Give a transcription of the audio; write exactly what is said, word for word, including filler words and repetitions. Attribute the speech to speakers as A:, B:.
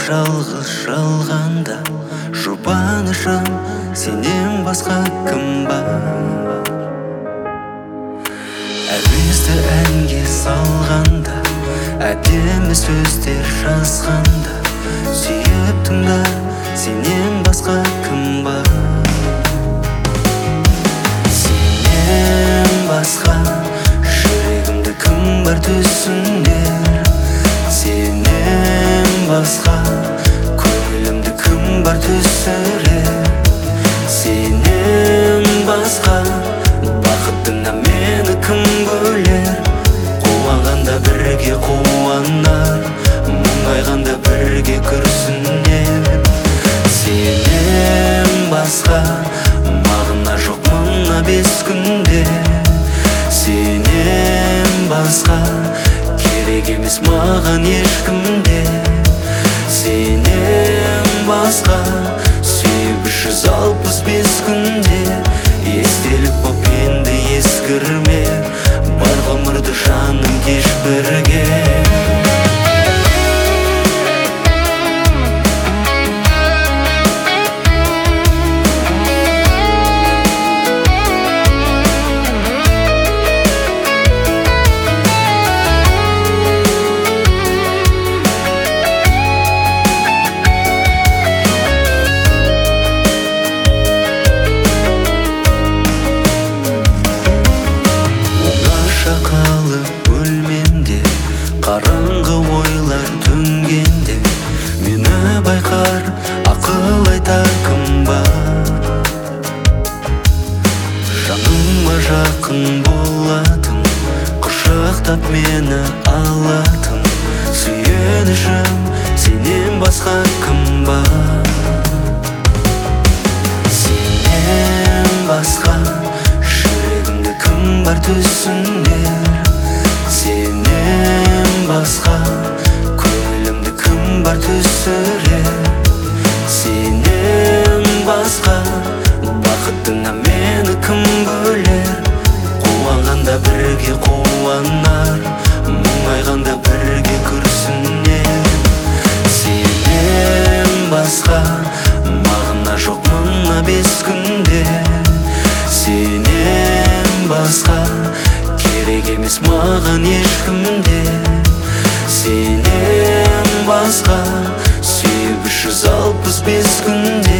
A: жалғыз жалғанда жұбанышым сенен басқа кім бар? Әуезді әнге салғанда, әдемі сөздер жазғанда, сүйіп тыңда, сенен басқа кім бар? Сенен басқа жүрегімді кім бар түсінер? Сенен басқа көңілімді кім бар түсірер? Сенен басқа бақытына мені кім бөлер? Қуанғанда бірге қуанар, мұңайғанда бірге күрсінер. Сенен басқа мағына жоқ мына бес күнде. Сенен басқа керек емес маған ешкімде. Сенен басқа сүйіп үш жүз алпыс бес күнде. Естелік боп енді ескірме, бар ғұмырды жаным кеш бірге. Қараңғы ойлар төнгенде мені байқар, ақыл айтар кім бар? Жаныма жақын болатын, құшақтап мені алатын, сүйенішім сенен басқа кім бар? Сенен басқа жүрегімді кім бар түсінер? Сенен басқа көңілімді кім бар түсірер? Сенен басқа бақытына мені кім бөлер? Қуанғанда бірге қуанар, мұңайғанда бірге күрсінер. Сенен басқа мағына жоқ мына бес күнде. Сенен басқа керек емес маған ешкімде. Сенен басқа сүйіп үш жүз алпыс бес күнде.